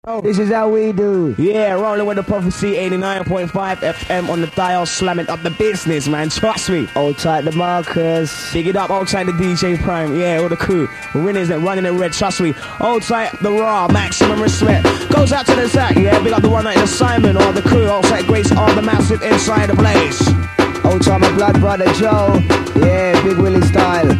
This is how we do. Yeah, rolling with the Prophecy 89.5 FM on the dial, slamming up the business, man. Trust me. Old tight the Marcus. Big it up, old tight the DJ Prime. Yeah, all the crew. Winners and running in red, trust me. Old tight the Raw, maximum respect. Goes out to the Zach, yeah, big up the one night the Simon or the crew. Old tight Grace on the massive inside the place. Old time my blood brother Joe. Yeah, Big Willie style.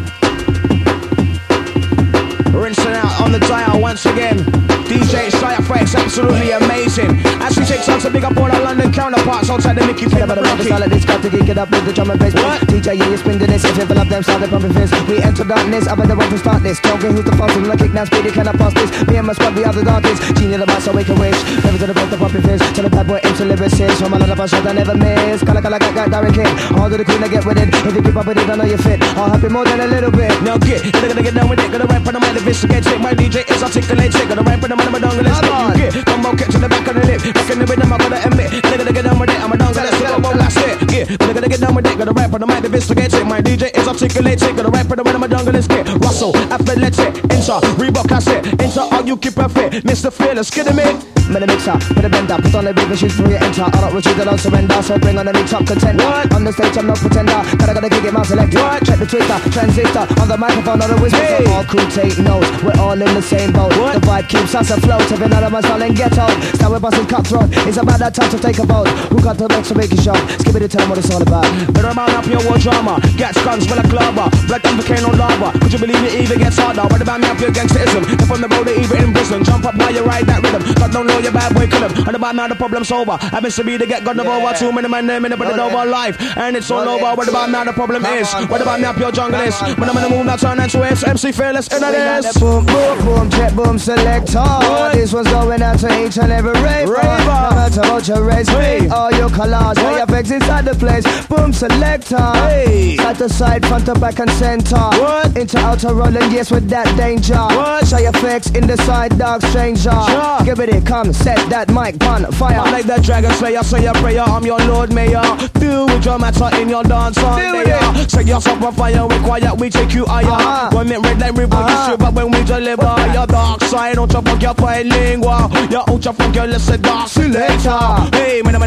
Rinsing out on the dial once again. DJ Shire Fresh, absolutely amazing. As we take time to big up all our London counterparts outside the Mickey Pimp. But the rappers all of this got to geek it up with the drum and bass. What? DJ, you spinning this. If you fill up them, start the pumping fist. We enter darkness, I'm the one to start this. Don't get who's the fastest, like kick now, speedy, can I pass this? Me and my squad, we are the darkest. Genie the mic, so we can wish. Never to the break the pumping fist. Tell the bad boy into lyricist. From a lot of our shot, I never miss. Kala, got Darren King. All to the queen, I get with it. If you keep up with it, I know you're fit. I'll help you more than a little bit. Now get, gonna get down with it. Gonna rap on the mic, the investigate. My DJ is articulated. Gonna rap on the mic, my dongle, let's go. Get, come on, get to the back of the lip. Back in the rhythm, I'm gonna admit. Gonna get down with it. I'm a dongle, let's go. That's it. Yeah, gonna get down with it. Gonna rap on the mic, the investigate. My DJ is articulated. Gonna rap on the rhythm, I'm a dongle, let's get. Russell, athletic, enter, Reebok, that's it. Enter, all you keep a fit. Mr. Fearless, kidding me? I'm in a mixer, with a bender, put on a big machine for you enter. I don't retreat, I don't surrender, so bring on a new top contender. What? On the stage, I'm no pretender. Gotta gig it, my selector. What? Check the Twitter, transistor, on the microphone, on the whisper. Hey. So all crew take notes, we're all in the same boat. What? The vibe keeps us afloat, every out of my style and ghetto. Start with busting cutthroat, it's about that time to take a vote. Who got the next to make it show? Skip it and tell them what it's all about. Better about up your war drama. Gats, guns, full of clover. Black and volcano lava. Could you believe it even gets harder? What about me up your gangsterism? If on the road, they even in prison. Jump up while you ride that rhythm. God don't know your bad boy kill him. And about now the problem's over. Happens to be to get God of over. Too many man name in the put it over life. And it's all over. What about now the problem is? What about me up your junglist? When I'm in the mood, now turn into it's MC Fearless in this. Boom, boom, boom, check, boom, selector. This one's going out to each and every raver. No matter what your race, Hey. all your colors, all your effects inside the place. Boom, selector. Hey. Side to side, front to back and center. What? Into outer rolling, yes, with that danger. What? Shy effects in the side, dark stranger. Sure. Give it, come, set that mic, pun, fire. I'm like the dragon slayer, say a prayer, I'm your Lord Mayor. Deal with your matter in your dance on there. Say yourself on fire, we quiet, we take you higher. When it red like river, you shiver when we deliver. Your dark side, don't you fuck your fine lingua. Your out your fuck your listen dark selector. Hey, man,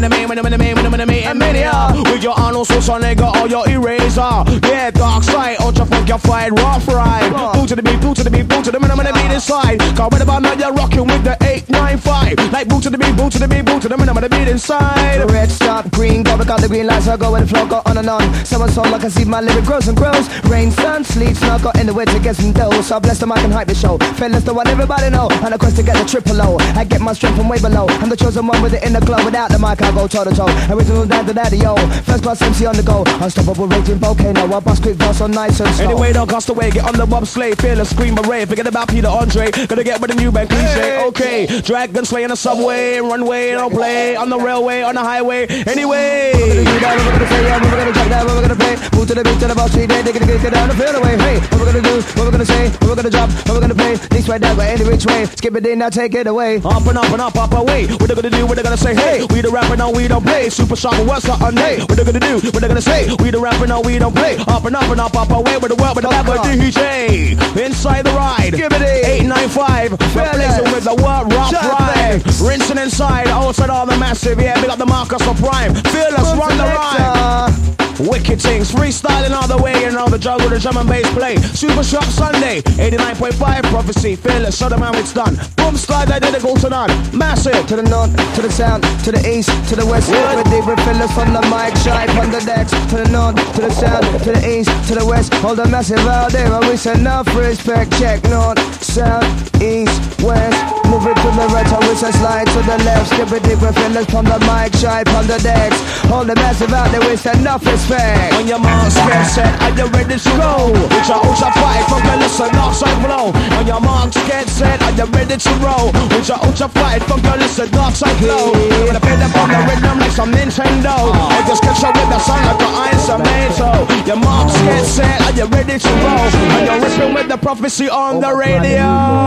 and mania. With your Arnold Schwarzenegger or your eraser. Yeah, dark side, out your fuck your fine rough ride. Boot to the beat, boot to the beat, boot to the man, beat inside. Cause when about now you're rocking with the 895. Like boot to the beat, boot to the beat, boot to the man, beat inside. Red stop, green go, because the green lights are go with the flow, go on and on. Someone saw like I see my lyric grows and grows. Rain, sun, sleet, snow, got in the way to get some dough. So I bless the mic and hype the show. Fearless the one everybody know. And of course to get the triple O. I get my strength from way below. I'm the chosen one with it in the glow. Without the mic I go toe to toe. Original daddy yo. First class MC on the go. Unstoppable raging volcano. I bust quick verse on nights and slow. Anyway, don't cast away, get on the bobsleigh, fearless, scream array. Forget about Peter Andre, gonna get with the new band cliche. Okay, dragon slay in the subway, runway, don't play on the railway, on the highway. Anyway, we're gonna do that, we're gonna say yeah, we're gonna drop that, we're gonna play. Move to the beat, to the boss, they get down the field away. Hey, what we're gonna do, what we're gonna say, what we're gonna drop, what we're gonna play. This way, that way, any which way. Skip it in, now take it away. Up and up and up, up away. What they gonna do, what they gonna say, hey, we the rapper, no, we don't play. Super sharp, what's up, hey, what they gonna do, what they gonna say, we the rapper, no, we don't play. Up and up and up away with the world, with the rapper, DJ. Inside the ride, give it 895, replacing with the word rock ride. Rinsing inside, outside all the massive, yeah, big up the Marcus for Prime. Fearless, run the ride. Wicked things, freestyling all the way, you know the jungle, the drum and bass play. Super Shop Sunday, 89.5 Prophecy, Fearless, show them how it's done. Boom, slide, I did it, go to none. Massive. To the north, to the south, to the east, to the west. With deep with Fearless on the mic, shy on the decks. To the north, to the south, to the east, to the west. Hold the massive out there, and we say enough respect. Check north, south, east, west. Move it to the right, and we say slide to the left. Skip it deep with Fearless on the mic, shy on the decks. Hold the massive out there, we say enough respect. When your marks get set, are you ready to roll? With your ultra fight from the listen, north side blow. When your marks get set, are you ready to roll? With your ultra fight from your listen, north side blow. You wanna play them on the rhythm like some Nintendo. I just catch up with the sound like an ice tomato. Your marks get set, are you ready to roll? And you're ripping with the Prophecy on the radio.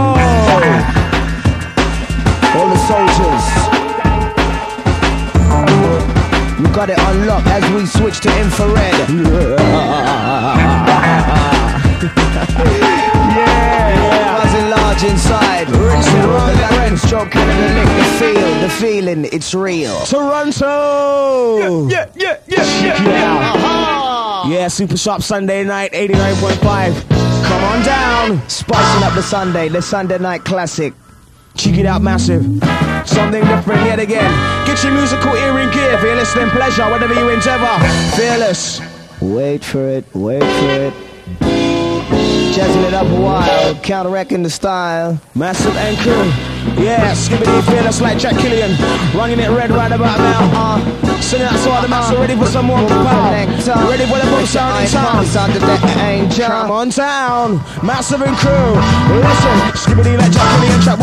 All the soldiers, we got it unlocked as we switch to infrared. Yeah. Buzzing loud charge inside. Rinsing around the red. Stroking the lick, the feeling, it's real. Toronto! Yeah. Yeah, Super Sharp Sunday night, 89.5. Come on down. Spicing up the Sunday night classic. Check it out, massive. Something different yet again. Get your musical earring gear for your listening pleasure, whatever you endeavor. Fearless. Wait for it. Jazzing it up a while, counteracting the style. Massive and crew. Yeah, skibbity fearless like Jack Killian. Running it red right about now. Sending out to all the massive, ready for some more power. Ready for the boom sound in town. Come on down, massive and crew. Listen, skibbity like Jack Killian, track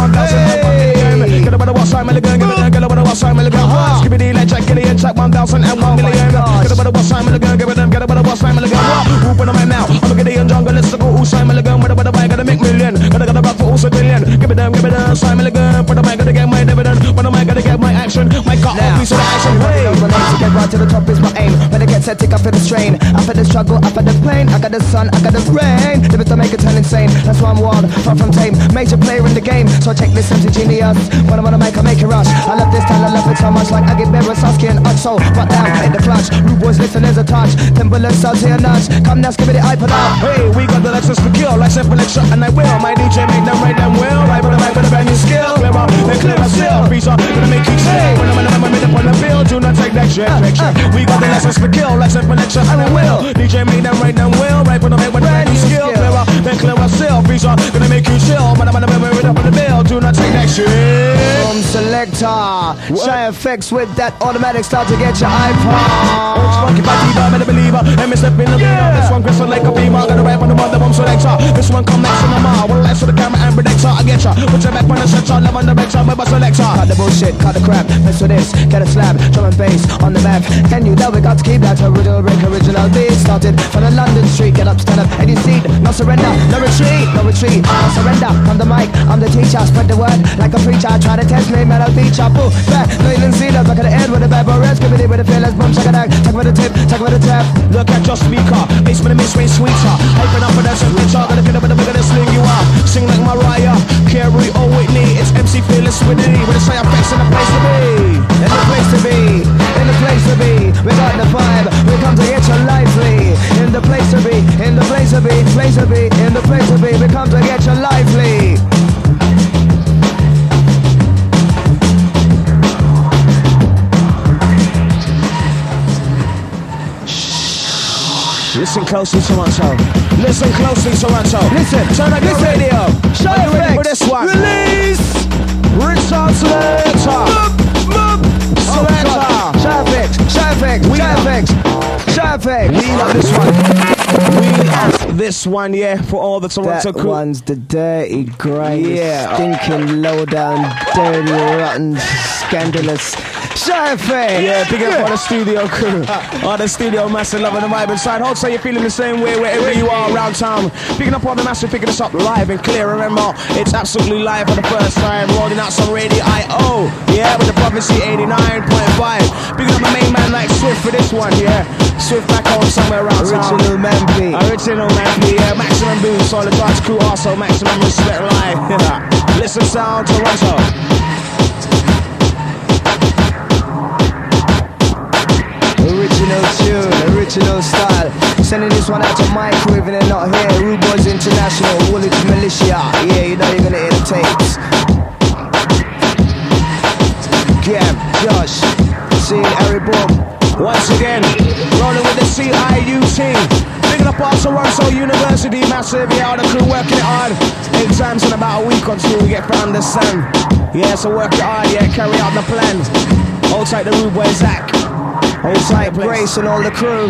1,000. Get about the what's time, milligan. Get about the what's time, milligan. Skibbity like Jack Killian, track 1,001 million. Get about the what's time, milligan. Get about the what's time, milligan. Whoop on the mic now. I'm a Gideon jungle, let's go. Simon Milligan, with the bike, gotta make million. Gotta rock for also billion. Give it down, Simon Milligan. For the mic, gotta get my dividend. For the mic, gotta get my action. My cut off, piece of action. Hey, to get right to the top is my aim. When I get set, take up for the strain. After the struggle, after the pain. I got the sun, I got the rain. Live it to make it turn insane. That's why I'm wild, far from tame. Major player in the game, so check this empty genius. When I wanna make, I make it rush. I love this style, I love it so much. Like I get better, Sasuke and Utso. But down in the clutch. Rude boys listen, there's a touch. Timberland starts here nudge. Come now, give me the iPod out. Hey, we got the Lexus to kill. Like simple lecture, and I will. My DJ make them right them well. Right with the mic with a brand new skill. Clear up, and clear up still. Freeze up, gonna make you chill. When I'm made up on the field, do not take that shit. We got the lessons for kill. Like simple lecture, and I will. DJ make them right them well. Right with the mic with a brand new skill. Clear up, then clear up still. Freeze up, gonna make you chill. When I'm made up on the bill, do not take that shit. From Selector, Shy Effects with that automatic start to get your iPod. Funky party, I'm a believer. And me step in the game. This one crystal like a beamer. Gonna rap on the mother bomb selector. This one come next in the mall. One last for the camera and predictor. I get ya. Put your back on the center. Love on the back side. My selector. Cut the bullshit, cut the crap. Mess with this, get a slab. Drum and bass on the map. Can you know we got to keep that original break, original beat started from the London street. Get up, stand up, and you see, no surrender, no retreat, no surrender. I'm the mic, I'm the teacher. Spread the word like a preacher. Try to test me, man, I'll beat ya. Boo, back, no you didn't see that. Back at the end with the bad boy rest. Give me with the fearless boom, check it out. Talk with the tip, talk with the tap. Look at your speaker, bass with a mid-range sweeter. Hyping up for that some picture. Gonna feel it with a bigger than sling you out. Sing like Mariah, Carey or Whitney. It's MC Fearless with me. With the side effects in the place to be. In the place to be, in the place to be. We got the vibe, we come to get you lively. In the place to be, in the place to be, place to be, in the place to be. We come to get you lively. Listen closely, Toronto. Listen closely, Toronto. Listen, turn up your radio. Shy Effects. Ready for this one? Release. Richard Selector. Selector. Shy Effects. Shy Effects. Shy Effects. Shy Effects. We love this one. We love this one, yeah, for all the Toronto that crew. One's the dirty, grimy, Yeah. stinking, low down, dirty, rotten, scandalous. Shy Effects. Yeah, big up on the studio crew. On the studio, massive love on the vibe inside. Hope so you're feeling the same way wherever you are around town. Picking up on the massive, picking us up live and clear. Remember, it's absolutely live for the first time. Rolling out some Radio I.O. Yeah, with the Prophecy 89.5. Picking up my main man like Swift for this one, yeah. Swift back home somewhere around town. Original man beat. Original man beat, yeah. Maximum boost on the Dodge crew, also maximum respect live. Listen sound, Toronto. Original tune, original style. Sending this one out to Mike, even they're not here. Rude Boys International, Woolwich Militia. Yeah, you know you're gonna hear the tapes. Gab, Josh, seeing Harry Bob. Once again, rolling with the CIU team. Picking up our Toronto University, massive, yeah, all the crew working it hard. Exams in about a week or two, we get found the sun. Yeah, so work it hard, yeah, carry out the plan. Hold tight the Rude Boy Zach. Hold tight Grace and all the crew.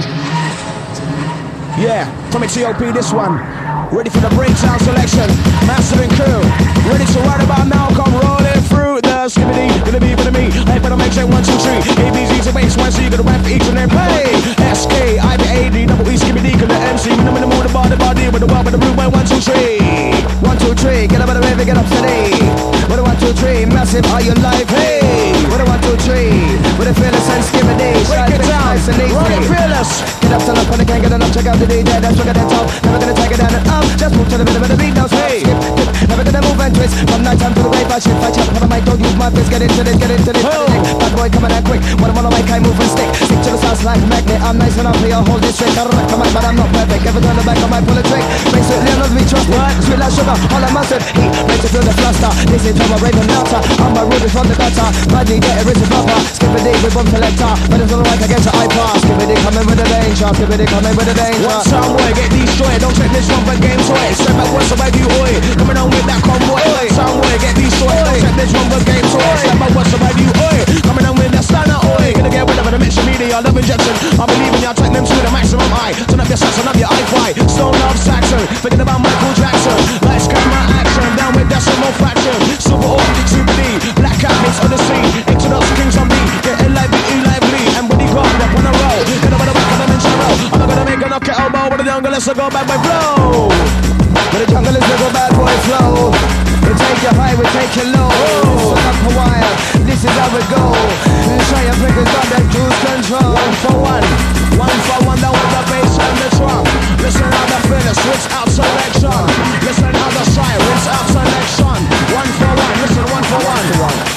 Yeah, from a TOP this one. Ready for the breakdown selection. Massive and crew. Ready to ride about now, come rolling through the skibbity, gonna be with me. I put a make check 1, 2, 3. ABZ to base 1, so you gonna rap for each and every play. SK, IBAD, double E, skibbity, gonna MC. When I'm in the mood, the body, with the wild, with the Rude Boy 1, 2, 3. 1, 2, 3, get up out of the river, get up today. What a 1, 2, 3, massive, are you live? Hey! What a 1, 2, 3, with a fearless and skibbity. Break it down, nice and easy. rolling fearless. Get up, stand up, and I can't get enough, check out the DJ, that's what I top. Never gonna take it down and up, just move to the middle of the beat, now skip, never Better than move and twist. From night time to the wave, I shift, I chat. When I mic, don't use my fist. Get into this, get into this. Bad boy coming out quick. When I'm on the mic, I move and stick. Stick to the south like a magnet. I'm nice enough for your whole district. I wreck the mic, but I'm not perfect. Ever turn the back, I might pull a trick. Basically, I love me trusted. Sweet like sugar, all I mustard. Heat, makes you feel the fluster. This is from a raven laughter. I'm a ruby from the gutter. Badly get it, it's a bumper. Skip a dig with bomb selector. But it's all like I get to iPass. Skip a dig coming with the danger. Skip a dig coming with the danger. One time boy, get destroyed. Don't take this one for game toy. Step back once about you, oi. Coming on with that convoy. One time boy, get destroyed. Don't take this one for game toy. Step back once about you, oi. Coming on with that stunner, oi. Gonna get rid of the mixture media, love injection. I believe in y'all, take them to the maximum high. Turn up your sets, turn up your hi-fi. Stone Love Saxon, thinking about Michael Jackson. Lights, camera, action, down with decimal fraction. Super O, Super D, Black Cat mix on the scene. Exodus, Kings on beat, getting lively, and bodyguard up on the road. Get over the back of them in channel. I'm not gonna make a knock it elbow, but the jungle, let's go bad boy flow. But the jungle is go bad boy flow. We take you high, we take you low. Listen up a while, this is how we go. Show your fingers on that cruise control. One for one, down with the bass and the drum. Listen how the finish, switch out selection. Listen how the side, rinse out selection. One for one, listen, one for one.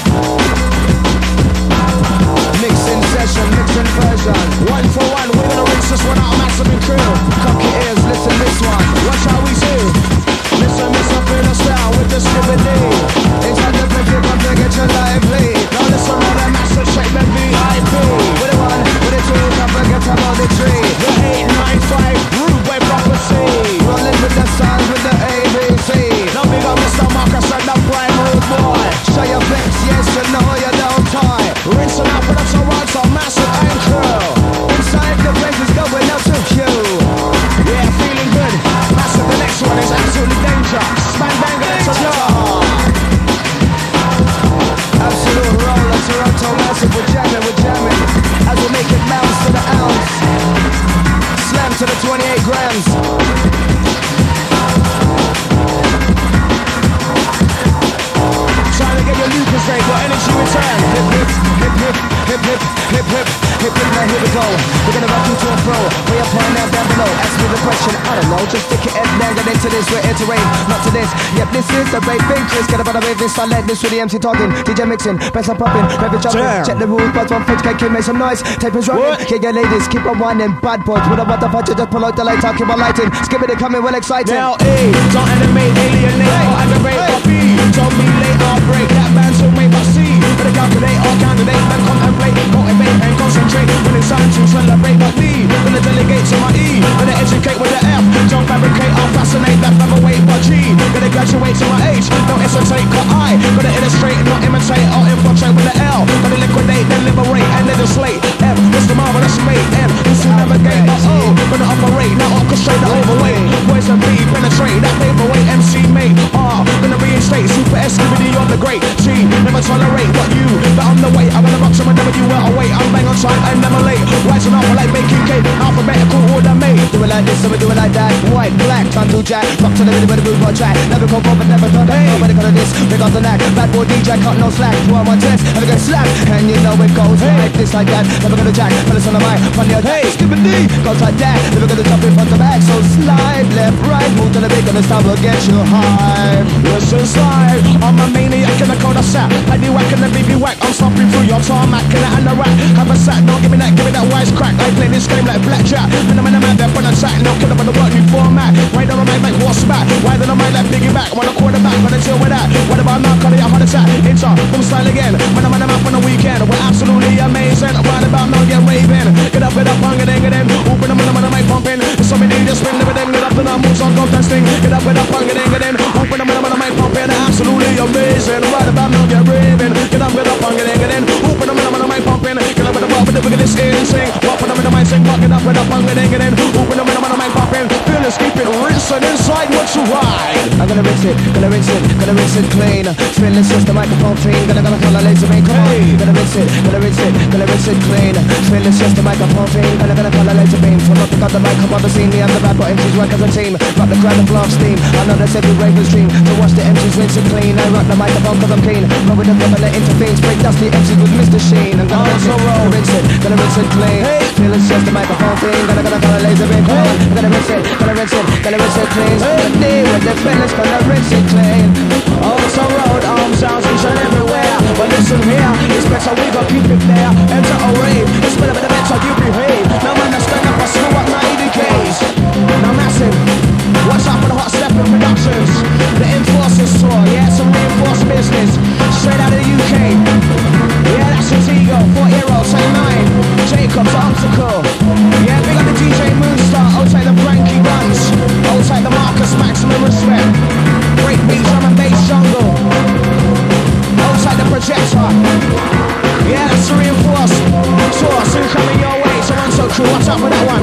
Mixing session, mixing version. One for one, we're gonna rinse this one out, massive and crew. Cock your ears, listen this one. Watch how we do. Listen, feel the style with the skibbity. Inside the place, you come to get your lively. Now listen to the massive shape and VIP. With the one, with the two, don't forget about the tree. The 895, rude way property. Rolling with the sound, with the ABC. Now big up Mr. Marcus and the prime rude boy. Show your flex, yes, you know you don't tie. Rinsing out for the surrounds of massive and crew. Inside the place is going out to you. Yeah, feeling good. Massive, the next one is absolutely dangerous. Span bang it to the Absolute roller, Toronto massive, we're jamming. As we make it bounce to the ounce. Slam to the 28 grams. Trying to get your Lucas got energy return. Hip, now here we go. We're gonna rock you to a pro. Way up right now, down below. Ask me the question, I don't know. Just stick your head down, get into this. We're iterating, not to this. Yep, this is the rave thing. Chris, get up on the wave, this I let this with the MC talking. DJ mixing, press up popping, rev it jumping. Check the rules, but one French can make some noise. Tape is running, yeah, yeah, ladies, keep on whining. Bad boys, with a what the fuck, you just pull out the light, talking about lighting. Skip it, coming well exciting. Now, A, don't animate, alienate, or aggravate, or B. Don't be late or break, that band's will make but C. But the calculate or candidate, then contemplate, motivate and concentrate. When it's time to celebrate, but D, when the delegate to my E, when they educate with the F, don't fabricate or fascinate, that never wait but G. Gonna graduate to my H, don't hesitate, got I. Gonna illustrate, not imitate or infiltrate with the L. Gonna liquidate, then liberate and legislate. M, it's the marvelous mate. M, it's to navigate, but O, gonna operate, not orchestrate the overweight. Boys and B, penetrate, that paperweight MC mate. R, gonna reinstate, super SQBD on the great. G, never tolerate what you, but I'm the way. I'm gonna rock some whenever you were away. I'm bang on time and never late. Rising up like baking cake, alphabetical order made. Do it like this, so we do it like that. White, black, time to jack. Rock to the rhythm with the boot on track. Never go forward, never turn back. Nobody got this, we got the knack. Bad boy DJ, cut no slack. 2 on 1 test, have a good slap. And you know it goes like this, like that. Never gonna jack, put us on the mic. From the attack, skip it D, goes like that. Never gonna jump in front of back. So slide, left, right, move to the big, gonna stop, will get you high. Listen, slide, I'm a maniac in the corner sat. I do whack and the BB whack. I'm stomping through your tarmac and the rack. Have a sack, don't give me that wise crack. I play this game like blackjack. And I'm in a man there for an attack. No kill up on the work new format. Right on my mic, what's back? Why don't I might like piggyback? Wanna quarterback, wanna deal with that. What about now? Cut it out, heart attack. Inter, boom style again. When I'm on the map on the weekend, we're absolutely amazing. Right about now, get raving. Get up, hunger, then get in. Open them on the mic pumping. So many just spin them, get up and I'm moves on, go testing. Get up, hunger, then get in. Open them on the mic pumping. Absolutely amazing. Right about now, get raving. Get up, hunger, then get in. Open them on the mic pumping. Get up, look at this insane. Walk on the mic, sing, walk it up, hunger, then get in. Open them on the mic pumping. Feel it, keep it rinsing inside what you ride. I'm gonna rinse it clean. Spin this just the microphone fiend. Gonna call a laser beam, come on. Gonna rinse it clean. Spin this just the microphone fiend. Gonna call a laser beam. From up got the mic, come on the scene. Me and the bad boy MCs work as a team. Rock the crowd and blow off steam. I know that's every raver's dream. To watch the MCs rinse it clean. I rock the microphone cause I'm keen. Roll with the rubber, let intervene. Break dusty MCs with Mr. Sheen. I'm gonna rinse it clean. Feel it's just the microphone fiend. Gonna call a laser beam, come on. rinse it clean. Monday with the fellas, gonna rinse it clean. Arms on road, arms sounds vision everywhere. But listen here, it's better we gon' keep it there. Enter a rave, it's better the better you behave. Now man, I stand up, I screw up 90 Ks. Now massive, watch out for the hot step in productions. The Enforcers tour, yeah, some reinforced business. Straight out of the UK. Yeah, that's his ego, 4 Euro, say 9. Jacob's Obstacle. Yeah, big up the DJ Moonstar, outside the Frankie Guns. Outside the Marcus, maximum respect. Break beat, drum and bass jungle. Outside the projector. Yeah, that's the reinforced tour, soon coming your way. So crew, watch out for that one.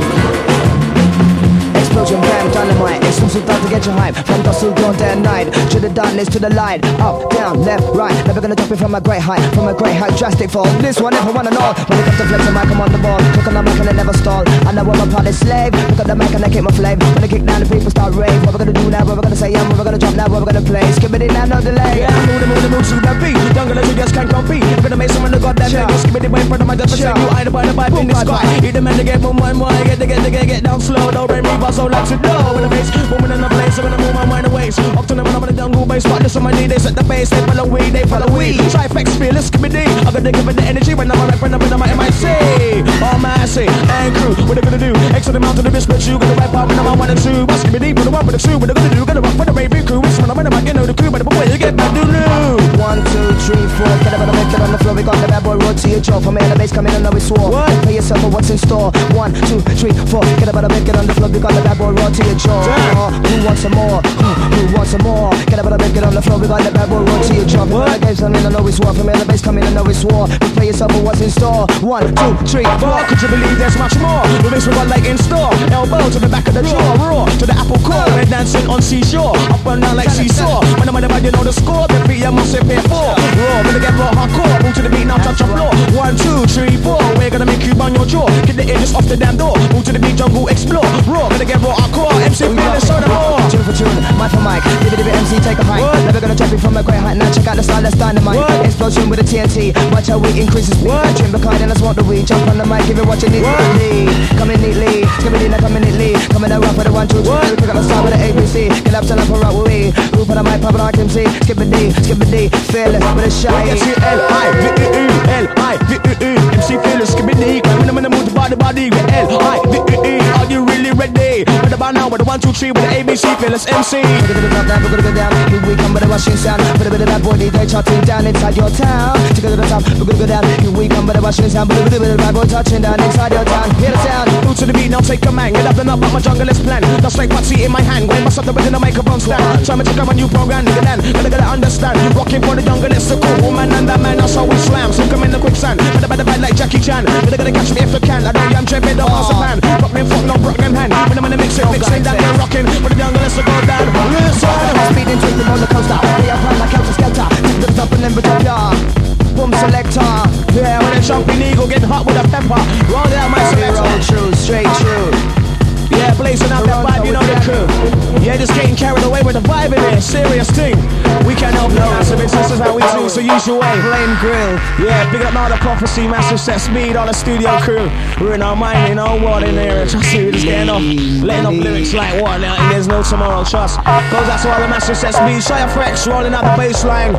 Explosion, bam, dynamite. Exclusive time to get your hype. From dusk till dawn, day and night. To the darkness, to the light. Up, down, left, right. Never gonna drop it from a great height. From a great height, drastic fall. This one, if I wanna know. When it comes to flexing, mic, I'm on the ball. Look on the mic and I never stall. I know I'm a part of slave. Look at the mic and I keep my flame. When I kick down, the people start rave. What we're gonna do now? What we're gonna say? What we're gonna drop now? What we're gonna play? Skip it in now, no delay. Yeah, move to the beat. Young girls, you just can't compete. I'm gonna make someone to goddamn thing. Skip it in front of my death. You ain't about the pipe in the sky. Eat the man to get boom, one more. Get down slow. Don't bring me, but so like to know. With the bass, booming in the place, I'm gonna move my mind away. Up to them when I'm in the jungle bass, spot this on my knee, they set the bass, they follow we. Trifex fearless, give me D. I gotta give it the energy when I'm rapping up in my MIC. All my say, and crew, what they gonna do? Exit the mountain to the bitch, you gonna rap out when I'm on 1 and 2. But give me D, put the 1 with the 2, what they gonna do? Gonna rock for the baby crew. It's when I'm in the back, you know the crew, but the boy, you get back to new. 1, 2, 3, 4, get up on the make it on the floor. We got the bad boy road to your jaw. From here, the bass coming, I know it's war. What? Pay yourself for what's in store. 1, 2, 3, 4, get up on the make it on the floor. We got the bad boy road to your jaw. Who wants some more? Who wants some more? Get up on the make it on the floor. We got the bad boy road to your jaw. What? I gave something, I know it's war. From here, the bass coming, I know it's war. Prepare yourself for what's in store. 1, 2, 3, 4. Could you believe there's much more? The bass we got like in store. Elbow to the back of the jaw, raw to the apple core. We're dancing on seashore, up and down like seesaw. When I'm on the bad, you know the score. The beat you must pay for. Raw, gonna get raw hardcore. Move to the beat now, touch your floor. 1, 2, 3, 4. We're gonna make you bang your jaw. Get the edges off the damn door. Move to the beat, jungle explore. Raw, gonna get raw hardcore. MC feeling so the more. Tune for tune, mic for mic. Give it a bit MC, take a hike. Never gonna drop it from a great height. Now check out the style that's dynamite. Explosion with a TNT. Watch how we increase the speed. Drink the kind and I smoke the weed. Jump on the mic, give it what you need. Coming neatly, skipping in, coming neatly. Coming around for the 1, 2, 3. Pick up the style with the ABC. Get up, stand up, and rock with me. Who put on my pop and I can see. Skip a D, fearless with a shy. L-I-V-E-E, L-I-V-E-E. MC fearless, skip a D. When I'm in the mood to body, with L-I-V-E-E. Are you really ready? With the band now, with the 1, 2, 3, with the ABC, fearless MC. We're gonna go down, we're gonna go down. Here we come with a rushing sound. Put a bit of that boy DJ charting down inside your town. To go to the top, we're gonna go down. Here we come with a rushing sound. Put a bit of that boy touching down inside your town. Hear the sound. Move to the beat, now take a man. Get up and up, but my jungle is plan. That's like Patsy in my hand. When I stop the rhythm, the microphone stand. Try me to come a new program, nigga, then. Gotta understand. Rocking for the jungle, it's a cool woman and that man. That's how we slam. So come in the quicksand. Bad like Jackie Chan. You're gonna catch me if you can. I know I'm jumping the house of man. Rock me, fuck no broken hand. When I'm in the mix it, mixing down, you're rocking. For the jungle, it's a go down. Speeding, tweaking on the coaster. We are flying like Helter Skelter. Take the top and then drop ya. Boom selector. Yeah, when a jumping eagle get hot with a pepper. Roll down my selector. True, straight true. Yeah, blazing out that vibe, you know the crew. Yeah, just getting carried away with the vibe in it. Serious thing. We can't help no massive, this is how we do, so use your way. Flame grill. Yeah, big up now the prophecy, massive set speed, all the studio crew. We're in our mind, in our world in there. Trust me, we're just getting off, letting off lyrics like what now, and there's no tomorrow, trust. Goes out to all the massive set speed, Shire Fresh, rolling out the baseline.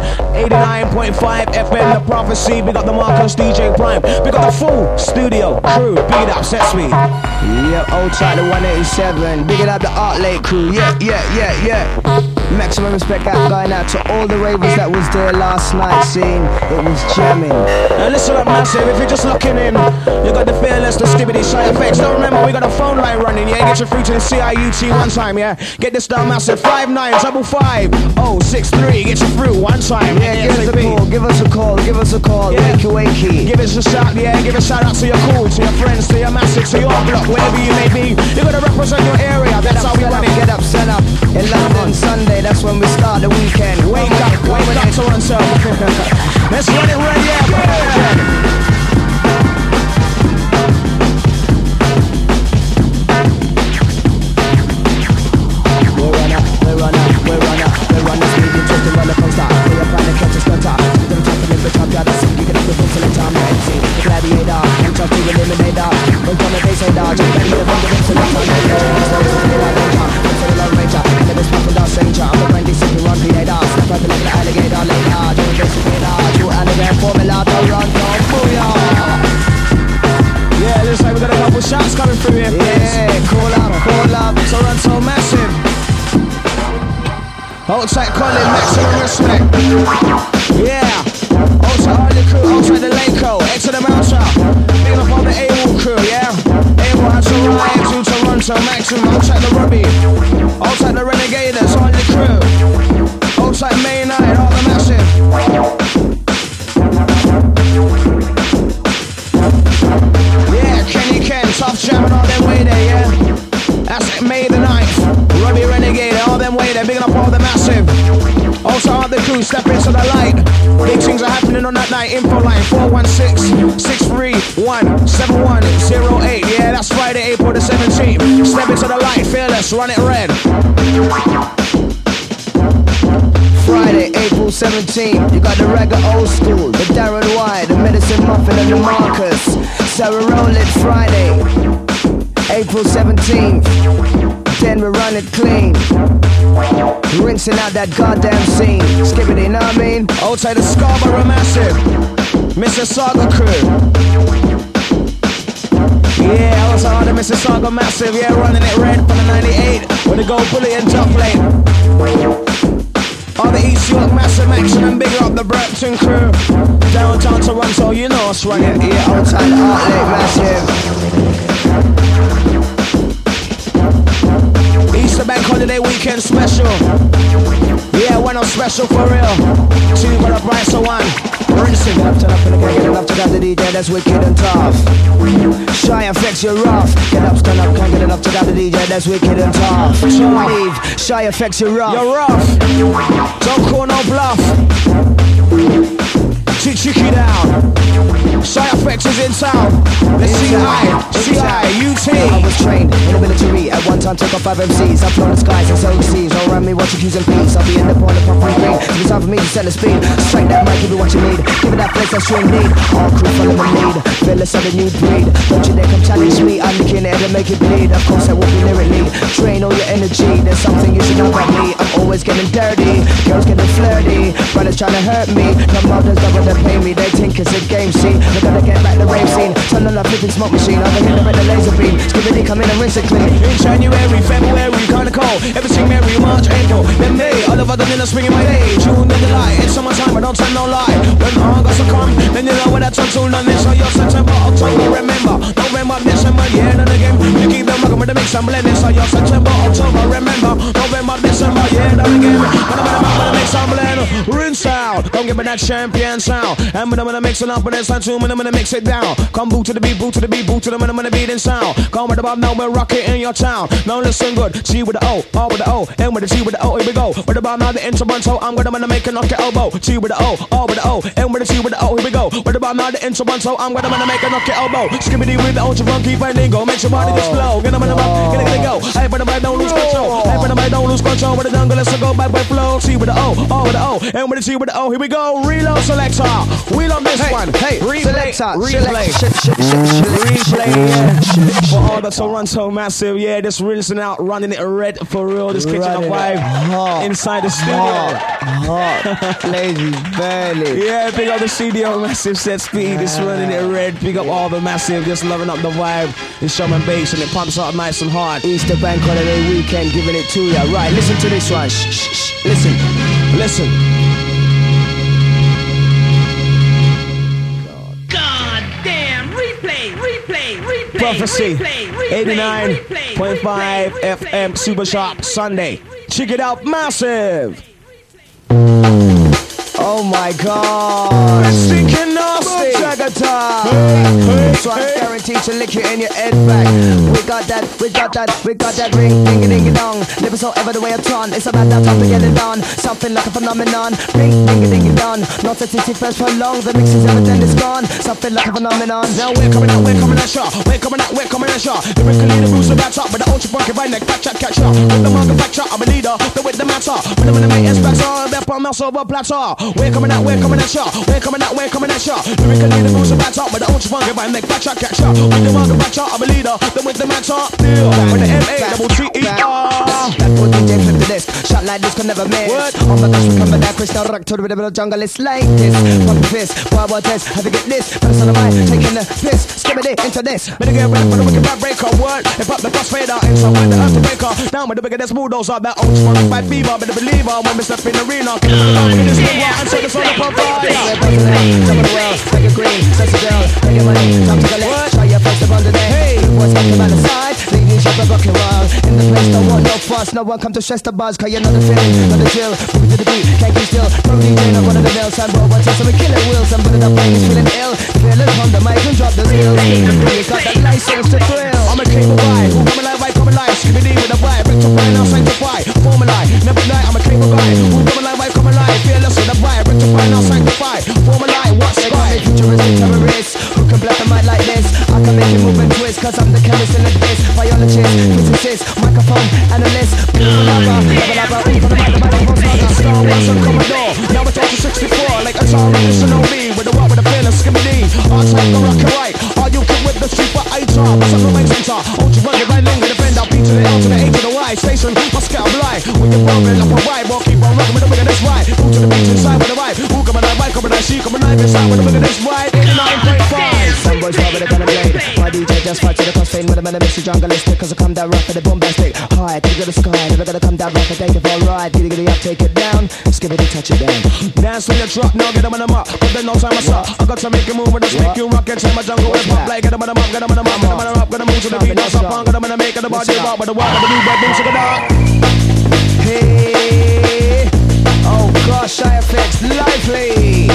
89.5 FM, the prophecy, big up the Marcus DJ Prime. Big up the full studio crew, big up set speed. Yep, old tight the 187. Big it up the Art Lake crew. Yeah. Maximum respect going out to all the ravers that was there last night. Scene, it was jamming. Now listen up, massive. If you're just looking in, you got the fearless, the stibbity, side effects. Don't remember, we got a phone line running. Yeah, get you through to the CIUT one time. Yeah, get this down, massive. 5955063. Get you through one time. Yeah, give us a call. Yeah. Wakey. Give us a shout. Yeah, give a shout out to your crew, to your friends, to your massive, to your block, wherever you may be. You gotta represent your area. That's how we run it. Get up, stand up. In London, Sunday. That's when we start the weekend. Wake up to oneself. Let's run it right, yeah. We're runner, speeding, twisting roller coaster. We are trying to catch a stutter. We're gonna jump in the top, gotta see you get wonderful selector, I'm MC, the gladiator, I'm tough to eliminator. When come the bass header, just ready to run the rim selector. I'm for the Lone Ranger, and the best fucking Dark Stranger. I'm the brandy sipping run creator, step up like the alligator later. Do a investigator, do an formula, to run, don't booyah. Yeah, looks like we got a couple shots coming through here. Yeah, call up, Toronto massive. Hold tight, Colin, maximum respect. Yeah, hold tight, all the crew, hold tight the Laco, X to the Mountain. Big up all the AWOL crew, yeah. AWOL has to ride to Toronto, maximum, hold tight the Robbie. Hold tight the Renegaders, all the crew. Hold tight May Night, all the massive. Kenny Ken, tough jamming all them way there, yeah. That's May the 9th. Robbie Renegade, all them way there, bigging up all the massive. Also all the crew, step into the light. Big things are happening on that night. Info line 416-631-7108. Yeah, that's Friday, April the 17th. Step into the light, fearless, run it red. Friday, April 17th, you got the reggae old school, the Darren White, the Medicine Muffin and the Marcus. Sarah Rowland, Friday, April 17th, then we run it clean. Rinsing out that goddamn scene. Skippity, you know what I mean? Outside the Scarborough Massive, Mississauga crew. Yeah, also on the Mississauga Massive, yeah, running it red for the 98 with the gold bullet and top lane. All the East York Massive Action and bigger up the Brampton crew. Downtown Toronto, you know us running. Yeah, outside the Outlet Massive. Easter Bank Holiday Weekend Special. Yeah, when I'm special for real. Two for the price of one. Rinsing. Get up, turn up, and again, get enough to got the DJ that's wicked and tough. Shy effects, you're rough. Get up, stand up, can't get enough to got the DJ that's wicked and tough. Leave, Shy effects, you're rough. You're rough. Don't call no bluff. Cheeky down. Shy effects is in town. Let's see UT. I was trained in the military. At one time took off 5 MCs. I've flown the skies and sold the seas. Don't run me, watch your Q's and P's. I'll be in the corner, pumping green. It's time for me to set the speed. Strike that mic, give it what you need. Give it that place that's you need. All crew follow the lead. Fearless of the new breed. Don't you dare come challenge me. I'm looking at it and make it bleed. Of course I will be lyrically. Drain all your energy. There's something you should know about me. I'm always getting dirty. Girls getting flirty. Brothers trying to hurt me. No mothers double to pay me. They think it's a game, see. We're gonna get back the rave scene. Turn on a flipping smoke machine. I'm gonna hit them with the laser beam. Skibidi come in and rinse it clean. In January, February, kinda cold. Everything Mary, March, April, then May. All of a sudden in the spring in my day. June in July. It's summertime, I don't tell no lie. When August will come, then you know what that's until none. So your September, October, remember. November, December, yeah, then again. You keep them rocking with the mix and blending. So your September, October, remember. November, December, yeah, then again. When I'm gonna mix and blend. Rinse out. Don't give me that champion sound. And when I'm gonna mix it up, and it's time to when I'm gonna mix it down. Come boot to the beat, boot to the beat, boot to the when I'm gonna beat in sound. Come with the bomb, now we're rocking in your town. Now listen good. G with the O, R with the O, N with the G with the O, here we go. With the bomb, now the instrument, so I'm gonna make a knock your elbow. G with the O, R with the O, N with the G with the O, here we go. With the bomb, now the instrument, so I'm gonna make a knock your elbow. Skibbity with the ultra funky go. Make your body just flow. Get them in the up, get it go. Hey, but the bite don't lose control. Hey, but the bite don't lose control. With the jungle, let's go back by flow. G with the O, R with the O, N with the G with the O, here we go. Reload selector. We love this one. Hey, replay. For all the Toronto Massive, yeah, just rinsing out, running it red for real. This kitchen a vibe inside the studio. Hot, lazy, barely. Yeah, big up the studio Massive set speed. It's running it red. Big up all the Massive, just loving up the vibe. It's drum and bass and it pumps up nice and hard. Easter Bank Holiday Weekend, giving it to ya. Right, listen to this one. Shh. Listen. Prophecy, 89.5 FM Super Sharp Sunday. Check it out, Massive. Oh my God. That's stinking nasty. Jagata. guaranteed to lick you in your head back. We got that ring, ding a ding a dong. Never so ever the way a ton. It's about that time to get it done. Something like a phenomenon. Ring, ding a ding a dong. Not that it first for long. The mix is everything is gone. Something like a phenomenon. Now we're coming out shot. We're coming out shot. The Ricky the Bruce about top, but the ultra funky right neck, catch up. With the market back shot, I'm a leader. The with the matter. With the maintenance back on, that palm mouse over platter. We're coming out shot. We're coming out shot. The Ricky the Bruce about top, but the ultra funky right neck, catch up. With the market back shot, I'm a leader. The with the matter. With the M-A-double-T-E-R. That boy DJ flip the disc. Shot like this could never miss. Oh my gosh, we come back, Crystal Rock to the rhythm of the jungle. It's like this. Pump fist, what this? Have to get this. First on the mic, taking the piss. Skip it into this. Better get ready for the wicked rap breaker. Word, if up the cross fader, inside the earth breaker. Down with the biggest bulldozer, that old spot by fever. Better believe her when we step in the arena. Kill it in this thing, and say the song up on fire. Top of the world, take a green, sexy girl, take your money, jump to the left, try your face up under there. Hey, boys come by the side, ladies up the bucket wall. In the place, don't want no fuss, no one come to stress the buzz, cause you know the feeling, know the chill. Moving to the beat, can't keep still. Pro DJ, not one of the bells, and robots, so we kill it wheels, and put it up, like he's feeling ill. Feeling on the mic and drop the reels. You got that license to thrill. I'm a cable guy, who coming live, right, coming live. Skibidi with a vibe, rectify, now sanctify. Formula, never die, I'm a cable guy, who coming live, right, coming live. Fearless with a vibe, rectify, now sanctify. Formula, what's the guy? Futuristic terrorists who can black the mic like this. I can make you move and twist, cause I'm the chemist in the biz. Biologist, physicist, microphone, analyst. Level up, for the microphone saga. Star Wars and Commodore, now we're talking 64. Like a Atari, listen on me, with the walk with the feeling, Skibidi. R-Type, the rock and right. Are you quick with the super HR? What's up, my center? Ultra run the right lane, with the bend out, P to the L to the A to the Y. Station, must get a blind. With your problem, up a ride, walk, keep on rocking with the wigger, that's right. Move to the beach inside with the vibe. Who coming out, right, coming out, she coming out, inside with the wigger, that's right. 89.5. Some boys rub with a gun and blade. My DJ just fight to the cost with a man and mix the jungleistic. Cause I come down rough for the bombastic. High, take it to the sky, never gonna come down rough for take it for a ride. Giddy up, take it down. Skibidi, touch it down. Dance when you drop, now get them on the map. But then no time I stop. I got to make you move with this, make you rock and turn my jungle with pop. Like get them on the map, get them on the map, get them on the rap, gonna move to the beat. Now stop on, get them on the make of the body rock. But the water, the new bread, boom, sugar dog. Hey, oh gosh, Shy FX, lively.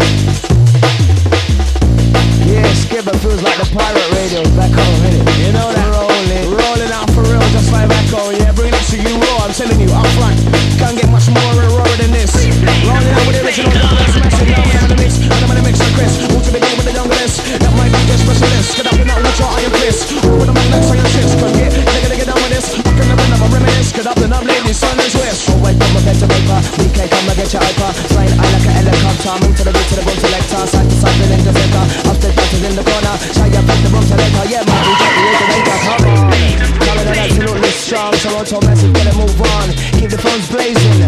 Yeah, Skibber feels like the pirate radio back home, innit? You know that? Rolling out for real, just like back home. Yeah, bring it to you raw, I'm telling you, up front. Can't get much more raw than this. Rolling out with the original down, smashing down, I'm in the mix, and I'm in the mix of Chris. Move to the game with the youngest, that might be just specialist. Get up and out with your iron fist. With the man on your chest, come get down with this. I can never never reminisce, get up and I'm lady, sun and twist. Oh, wait, come and get your paper. We can't come and get your iPad. Flying high like a helicopter. Move to the beat, to the boom selector. Side to side, feeling the center. Upstairs, dancers in the corner. Shy up, the boom selector. Yeah, man, we get the originator. Come on. Coming on absolutely strong. So automatic, get it, move on. Keep the phones blazing.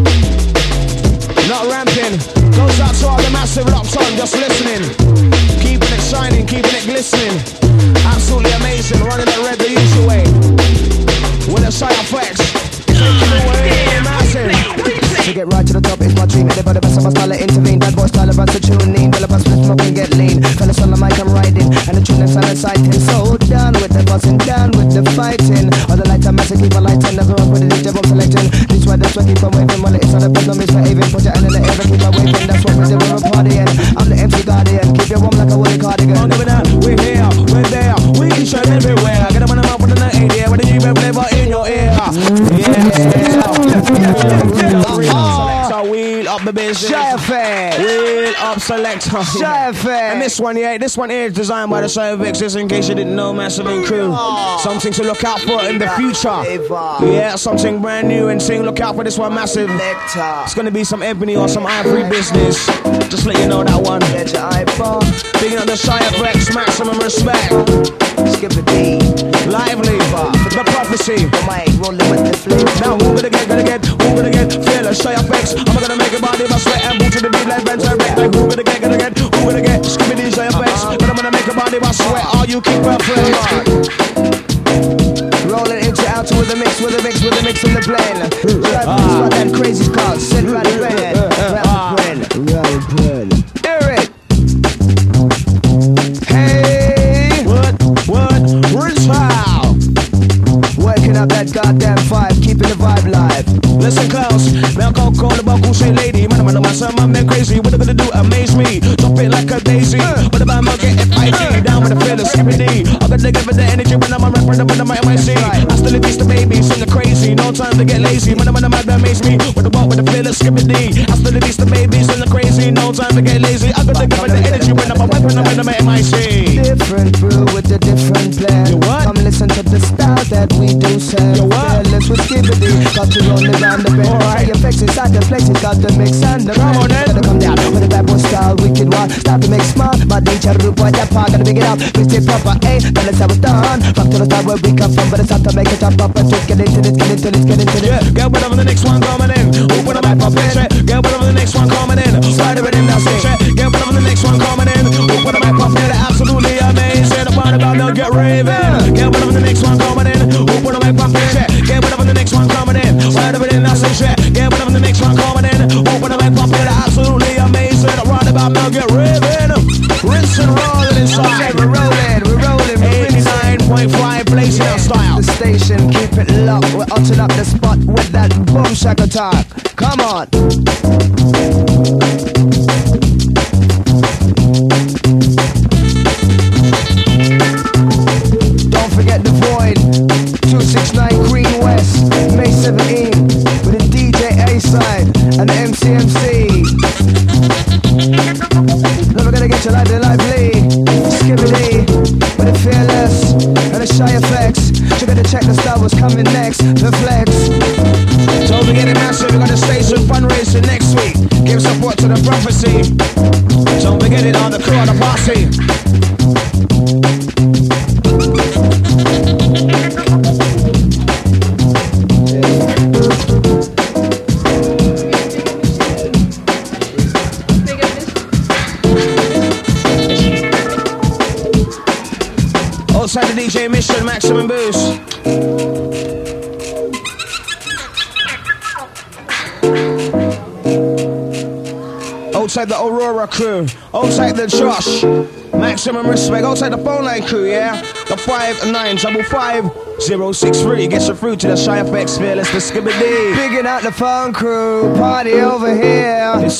Not ramping. Goes out to all the massive locked on, just listening. Keeping it shining, keeping it glistening. Absolutely amazing, running that red the usual way. With a Shy FX. Taking away, massive. To get right to the top is my dream. Live by the best of my style, intervene. Bad boy style, about to tune in. Well, if I split smoke and get lean. Fellas on the mic, I'm riding. And the tune and sound exciting. So down with the buzzing, down with the fighting. All the lights are massive, keep on lighting. Never rock with the DJ boom selecting. This way, that's why keep on waving. Well, it's on the bedroom, it's behaving. Put your hand in the air and keep on waving. That's what we do when we're partying. I'm the MC guardian. Keep your warm like a woolly cardigan. Don't give it up, we're here, we're there. We can show everywhere. Get them on the map with the 80. With the G-Web flavor in your ear. Selector, wheel up the business. Shy FX. Wheel up selector. Shy FX. And this one here is designed by the Shy FX, just in case you didn't know, Massive and Crew. Something to look out for in the future. Yeah, something brand new and thing. Look out for this one, Massive. It's gonna be some ebony or some ivory business. Just let you know that one. Bigging up the Shy FX, maximum respect. Skibidi. Lively, the prophecy. Rolling with the flip. Now who gonna get, fearless, Shy FX. I'm gonna make a body my sweat and move to the beat like Benz direct. Like who gonna get, Skibidi, Shy FX. But I'm gonna make a body my sweat. All you keep up rolling into out with the mix, with the mix in the plane. Got that crazy call, sit right in bed. Eric. Hey. What? Rinse how? Working up that goddamn vibe, keeping the vibe live. Listen close, now go call the buckle, say lady. Man, my son, man, crazy. What they gonna do? Amaze me. Drop it like a daisy. What about monkey F-I-T? Down with the fearless, skibidi. I got to give it the energy when I'm rapping with my MIC. I still release the baby, sing the crazy. No time to get lazy. When I'm that amaze me. With the walk with the fearless, skibidi. I still release the baby, sing the crazy. No time to get lazy. I got to give it the energy when I'm rapping with my MIC. Different brew with a different plan. You what? Come listen to the style that we do sell. You what? Fearless with skibidi. Got to roll around the bend. Alright. Effects inside the place, it's got the mix and the Come on, then. Gotta come down with a bad boy style, wicked one. Start to make smart, my DJ root boy, that part, gotta big it up. Twist it proper, then let's have it done. Back to the start where we come from, but it's time to make it up, and just get into this, get into this, get into this. Yeah, get whatever the next one coming in. Open the mic, pop it, get whatever the next one coming in. Slide it in, that's it. Get whatever the next one coming in. Open the mic, pop it, absolutely amazing. The part about now, get raving. Get whatever the next one coming in. Open the mic, pop it, get whatever the next one coming in. Slide it in, that's it. Get whatever the next one coming in. Open the mic, pop it, absolutely amazing. The part about now, get raving. Rinse and roll it inside. We're rolling, 89.5 blazing out style. The station, keep it locked. We're hotting up the spot with that boom shack attack. Come on. Don't forget the void. 269 Green West, May 17, with a DJ A-side and MCMC. Never gonna get you lively. Skibidi, with the fearless and the shy effects. You better check the style what's coming next. The flex. Don't forget it massive, we got the station fundraising next week. Give support to the prophecy. Don't forget it on the crew, on the posse. Outside the DJ Mission, maximum boost. Outside the Aurora crew, outside the Josh, maximum respect. Outside the phone line crew, yeah. The 5955063 gets you through to the Shy FX Fearless, the Skibidi. Bigging out the phone crew, party over here. The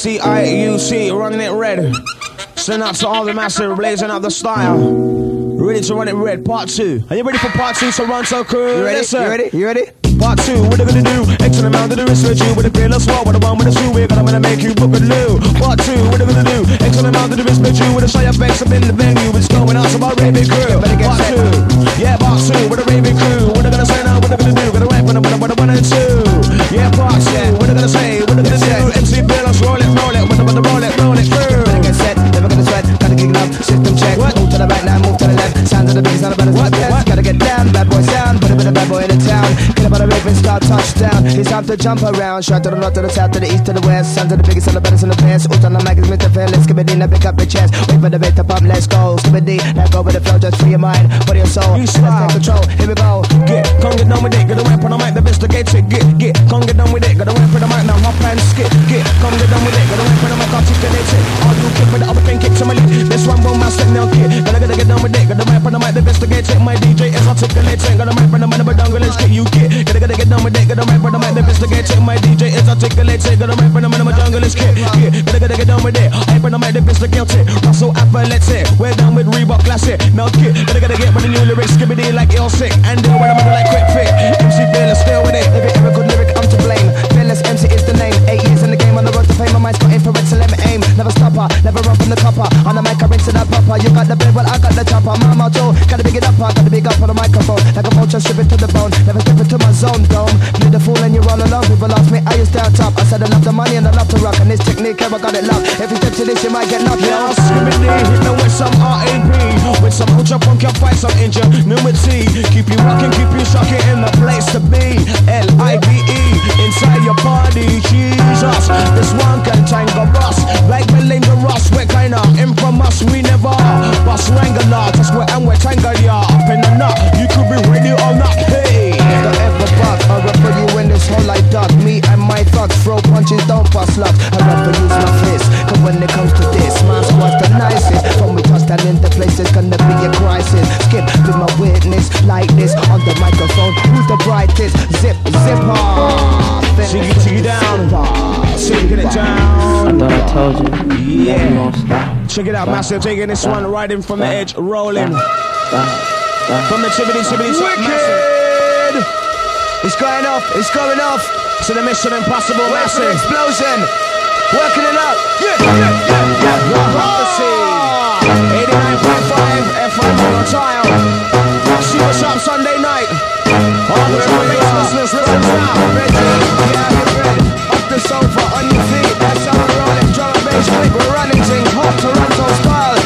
CIUC running it red. Send out to all the massive blazing up the style. Ready to run it red, part 2. Are you ready for part 2, Toronto crew? You ready? Yes, sir. You ready? You ready? Part 2, what they gonna do? Excellent amount of the risk with you. With the fearless wall, with the one with the shoe, we're gonna make you book a loo. Part 2, what they gonna do? Excellent amount of the risk with you. With the shy effects up in the venue. It's going out to our raving crew. Part 2, yeah, part 2, with the raving crew. What they gonna say now? What they gonna do? Gonna rap on the 1 and 2. Yeah, part 2, what they gonna say? What they gonna do? MC Fearless, roll it, roll it. What they gonna roll it through. Better get set, never gonna sweat. Gotta kick it up, system check. What? Move to the right now, move to the left. Sound of the beat, sound about What? Gotta get down, bad boy sound. Put a bit of bad boy in the town. Get about a raving star touchdown. It's time to jump around. Shot to the north, to the south, to the east, to the west. Sound to the biggest and the baddest in the past. Out on the mic is Mr. Fearless. Skibidi, now pick up your chest. Wait for the beat to pop, let's go. Skibidi, now go with the flow, just free your mind, for your soul. You Let's smile. take control, here we go. Come get down with it, gotta rap on the mic, the best to get it, get, come get down with it, gotta rap on the mic, now hop and skip, come get down with it, gotta rap on the mic, articulate it, all you kick with the other thing, kick to my lip, this one boom, my set now kid, gotta get down with it, gotta rap on the mic, the best to get it, my DJ is articulating, gotta rap on the mic, but don't go, let's get you get, gotta get down with it, gotta rap on the mic, the best to get it, my DJ is articulating, gotta rap on the mic, but don't go, let's get gotta get down with it, hype on the mic, the best to get it, Russell Athletic, we're down with Reebok Classic, now kid, gotta get with the new lyrics, Skibidi like ill sick, and do what I'm gonna like quick fit, MC Fearless, still with it. If it ever good lyric, I'm to blame. Fearless MC is the name. 8 years in the game, on the road to fame. My mind's got infrared, so let me aim. Never stop her, never run from the copper. On the mic, I rinse it up proper. You got the bed, well, I got the chopper. Mama Joe, gotta big it up, I gotta big up on the microphone. Like a vulture, strip it to the bone. Never step into my zone, dome. Play the fool and you're all alone. People ask me, I used to on top. I said I love the money and I love to rock. And this technique, ever got it locked. If you step to this, you might get knocked. Yeah, Skibidi, hit me with some R&B, with some ultra funk, you fight some ingenuity. Keep you rocking, keep you shocking in the place to be. L-I-V-E, inside your party, Jesus. This one can tangle us, like Belinda Ross. We're kinda infamous, we never bust Wrangler. Just we're and we're tangle ya up in the nut. You could be ready or not, hey. Don't ever buck, I rap for you in this whole like duck. Me and my thugs throw punches, don't bust slugs. I rap for use my fist, cause when it comes to this, my squad's the nicest. When we touch that into place, it's gonna be a crisis. Skip, be my witness, like this on the microphone. Who's the brightest? Zip, zip off. Take it down, take it down. I thought I told you. Yeah. You won't stop. Check it out, massive. Taking this one, riding from the edge, rolling. From the tibbity wicked! It's going off, it's going off. To the Mission Impossible, massive explosion. Working it up. Prophecy. 89.5 FM on tile. Super Sharp Sunday night. All the listeners, listen now. Off the sofa, on your feet. That's how we're rolling. Drum and bass, quick, we're running thing. Hot Toronto style.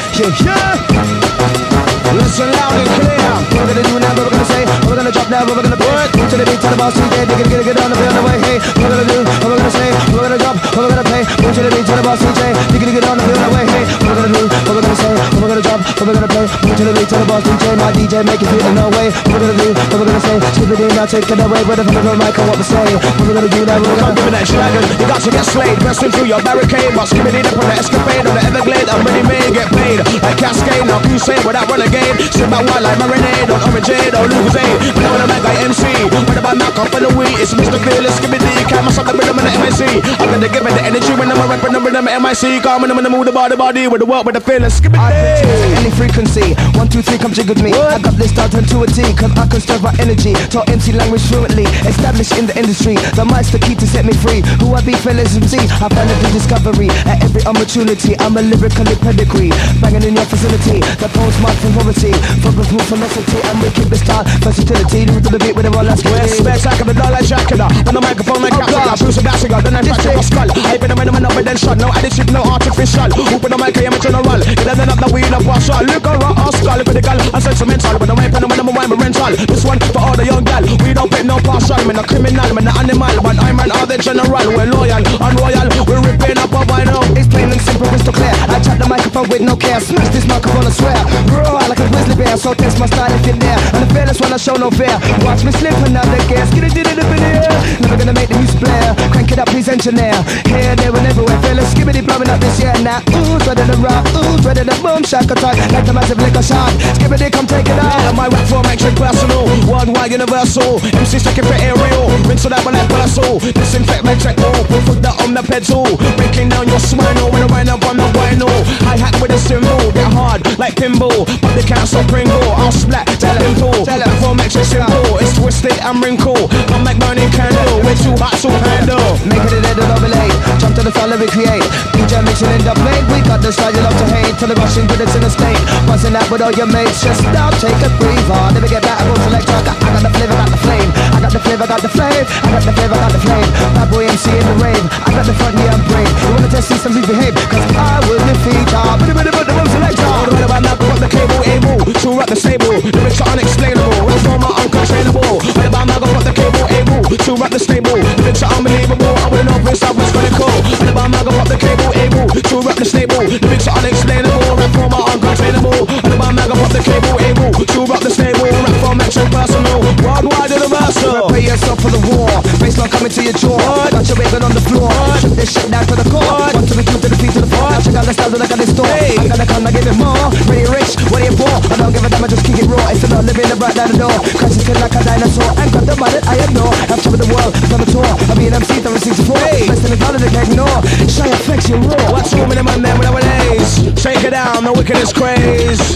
Listen loud and clear. What we're gonna do now, what we're gonna say, what we're gonna drop now, what we're gonna put. To the beat, to the boss, DJ, get on the way, on the way. Hey, what we're gonna do, what we're gonna say, what we're gonna drop, what we're gonna play. Move to the beat, to the boss, DJ, get on the way, on the way. Hey, what we're gonna do, what we're gonna say, what we're gonna drop, what we're gonna play. Move to the beat, to the boss, DJ, my DJ, make it feel no way. What we're gonna do, what we're gonna say, skip it in, now take it away. With the front of the mic, and what we say, what we're gonna do now, we're gonna give it that dragon. You got to get slayed, bursting through your barricade. But skip it in up on the escapade, on the Everglade. I'm ready made, get paid. Like Cascade, now Crusade without renegade. Sit by one like marinade on Orangeade or Lucasade. But now when I'm like MC, when I'm back up on the weed, it's Mr. Fearless, skip it in, you can't mess up the rhythm in the MIC. I'm gonna give it the energy when I'm a rapper, number them MIC. Calm when I'm in the mood, the body, with the work, with the feelings, skip it in. Any frequency, 1, 2, 3, come jig with me. I got this down to a T, cause I can stir my energy. Talk MC language fluently, established in the industry. The mic's the key to set me free. Who I be, fearless MC, I find a new discovery. At every opportunity, I'm a lyrically pedigree. Banging in your facility, the phone's marked from poverty. From velocity, and we keep the style, versatility. Do the beat with the one that's we're spectacular, like Dracula. On the microphone, like Captain, Bruce and Dassinger, then I fracture my skull. I been a minimum of then shot, no additive, no artificial. Open the mic, I am a general. It doesn't have the wheel of partial. Look around, Oscar, look at the gal, and sentimental. But I'm wiping the minimum, I'm a rental. This one for all the young gal. We don't pay no partial, I'm a criminal, I'm an animal. But I'm an other general, we're loyal, unroyal. We're ripping up a vinyl. It's plain and simple, crystal clear. I tap the microphone with no care. Smash this microphone, I swear. Roar like a grizzly bear, so test my style if you're there. And the fearless when I show no fear. Watch me slip another gas. Get it up in the air. Never gonna make the music blare. Crank it up, please engineer. Here, there, and everywhere. Fearless, skibbity blowing up this year now. Ooh, ready to rock. Ooh, ready to boom, shack attack. Like the massive liquor shot. Skibbity, come take it out. Yeah, my rap form makes it personal. Worldwide, universal. MC's checking for aerial. Rinse it out with that personal. Disinfect, make check all. Put that on the pedal. Breaking down your spinal. When I wind up on the vinyl. Hi-hat with a cymbal. Get hard like pinball. But they can't stop Pringle. I'll splat, tell them pull. That form makes it simple. It's twisted and wrinkle. I'm like burning candle. We're too hot to handle. Make it a dead overlay. Jump to the style we create. DJ mixing in the plate. We got the style you love to hate. Till the rushing critics in the state. Buzzing out with all your mates. Just stop, take a breather. Never get back, I go select. I got the flavor, got the flame. I got the flavor, got the flame. I got the flavor, got the flame. Bad boy MC in the rave. I got the front, yeah, I'm brave. You wanna test see some behave? Cause I will defeat ya. But the one selector. All the way about now, got the cable able to rock the stable. Lyrics are unexplainable. Reformer uncontainable. Right about now, got the cable able to rock the stable. Lyrics are unbelievable. I wouldn't know if it's really cool. Right about now, got the cable able to rock the stable. Lyrics are unexplainable. Reformer uncontainable. Right about now, got the cable able to rock the stable. Reformer action personal. Worldwide universal. Prepare yourself for the war. Baseline coming to your jaw. Got your waving on the floor. Strip this shit down to the core. 1 to the 2 to the 3 to the 4. Now check out the style that I got this door. I'm gonna come, I give it more. Pretty rich, what are you for? I don't give a damn, I just kick it raw. If you're not living the right down the door, crash it like a dinosaur. And got the money, I know. I've traveled the world, I've done a tour. I'll be an MC, 364. Best in the town, they can't ignore. Shy effects, you raw. What's wrong with them and them nowadays? Shake it down, the wickedest craze.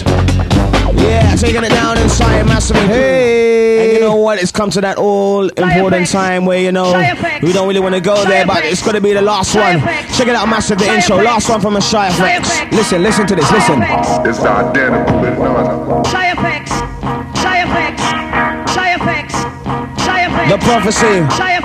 Yeah, taking it down inside massively. Hey, and you know what? It's come to that all important time where you know we don't really want to go there, but it's gonna be the last one. Check it out, massive the intro. Last one from a Shy Effects. Listen to this. Listen. It's identical. Shy Effects. Shy Effects. Shy Effects. Shy Effects. The Prophecy.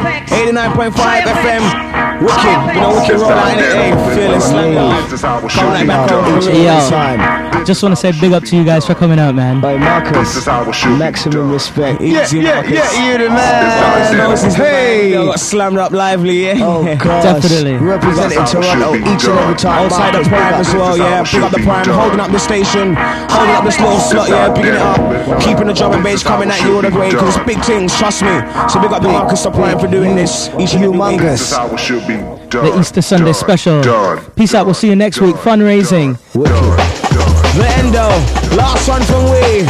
89.5 FM. Wicked, you know, wicked roll out in it, hey, fearless, slang come like back over. Yo, just want to say big up to you guys for coming out, man. By Marcus, maximum respect. Easy, yeah, you the man. Hey, got slammed up lively, yeah. Oh God, definitely. Representing Toronto each and every time. Outside the Prime as well, yeah. Pick up the Prime, holding up the station, holding up this little slot, yeah. Picking it up, keeping the drum and bass coming at you all the way, cause it's big things, trust me. So big up the Marcus the Prime for doing this. Each humongous. The Easter Sunday special. Peace out, we'll see you next week. Fundraising. The Endo, last one from we.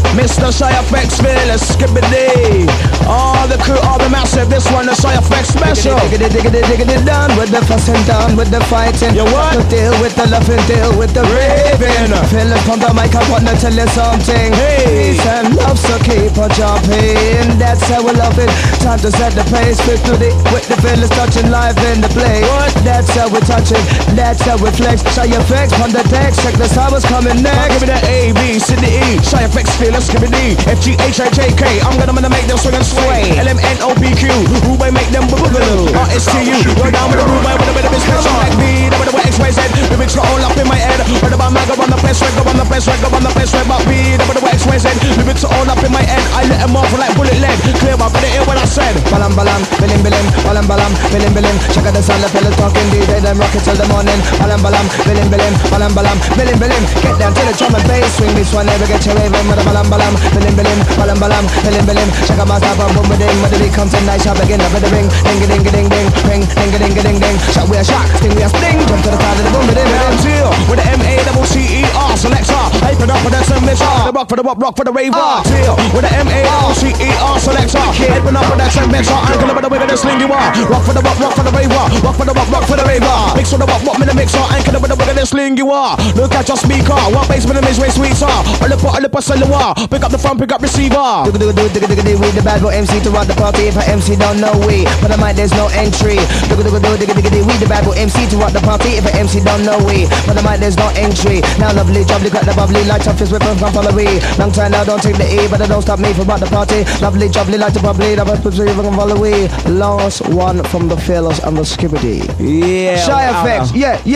Mr. Shy FX, fearless, skibbity. All the crew, all the massive, this one, the Shy FX special. Diggity, done with the fussing, done with the fighting. You what? To deal with the loving, deal with the raving. Philip on the mic, I wanna tell you something. Hey. Peace and love, so keep on jumping. That's how we love it. Time to set the pace, fit to the with the feelings touching live in the play. What? That's how we touch it. That's how we flex. Shy FX on the text. Check the sounds coming next. Give me that A, B, C, D, E. Shy FX, fearless, skibbity. F, G, H, I, J, K. I'm gonna make them swing and sway. L, M, N, O, P, Q. Who may make them boogaloo? R, S, T, U. Go down with the room, with a bit of business. Like B, with the X, Y, Z. The mix all up in my head. Heard about Maga on the best record, on the best record, on the best record. But B, with the X, Y, Z. The mix all up in my head. I let them off like bullet lead. Clear up, but it hear what I said. Balam balam, bilim bilim, balam balam, bilim bilim. Check out the sound, the fellas talking, DJ them rock it till the morning. Balam balam, bilim bilim, balam balam, bilim bilim. Get down to the drum and bass, swing this one, never get your raving with a balam balam, bilim bilim, balam balam, bilim bilim. Check out my style, boom boom ding, when the beat comes in, nice shot begin up with the ring, ding ding ding ding, ring, ding ding ding ding. Shot we a shock, sting we a sting, jump to the side of the boom ding. Now deal with the M-A-C-C-E-R selector. Hyping up for the submission. The rock for the rock for the rave. Deal with the M-A-C-C-E-R selector. Hyping up for that submission. Angle over the way with the sling you are. Rock for the rave. Rock for the rock for the rave. Mix for the rock in the mixer. Angle over the way with the sling you are. Look at your speaker. One bass with the midway sweets are. All the cellular. Pick up the phone, pick up receiver. We the bad boy MC to rock the party. If a MC don't know we, but the mic there's no entry. We the bad boy MC to rock the party. If a MC don't know we, but the mic there's no entry. Now lovely, jubbly, got the bubbly, light up fist with them from follow we. Long time now, don't take the E, but it don't stop me from rock the party. Lovely, jubbly, light up bubbly, that was with them follow we. Last one from the fearless and the skibbity. Yeah. Shy FX,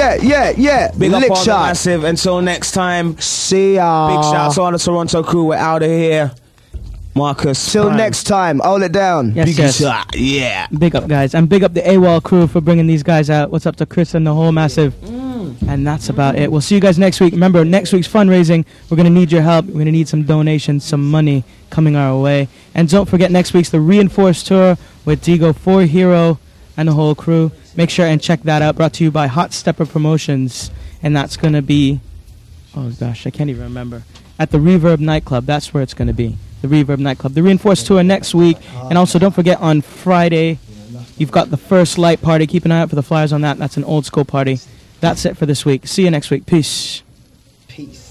yeah. Big Lick up all shot. the massive. Until next time. See ya. Big shouts to all the Toronto crew. We're out of here. Marcus. Till next time, hold it down. Yes, Big yes. shot. Yeah. Big up, guys. And big up the AWOL crew for bringing these guys out. What's up to Chris and the whole massive? And that's about it. We'll see you guys next week. Remember, next week's fundraising, we're going to need your help. We're going to need some donations, some money coming our way. And don't forget, next week's the Reinforced Tour with Digo, 4 Hero, and the whole crew. Make sure and check that out. Brought to you by Hot Stepper Promotions. And that's going to be, oh gosh, I can't even remember. At the Reverb Nightclub. That's where it's going to be. The Reverb Nightclub. The Reinforced Tour next week. And also, don't forget, on Friday, you've got the First Light Party. Keep an eye out for the flyers on that. That's an old school party. That's it for this week. See you next week. Peace.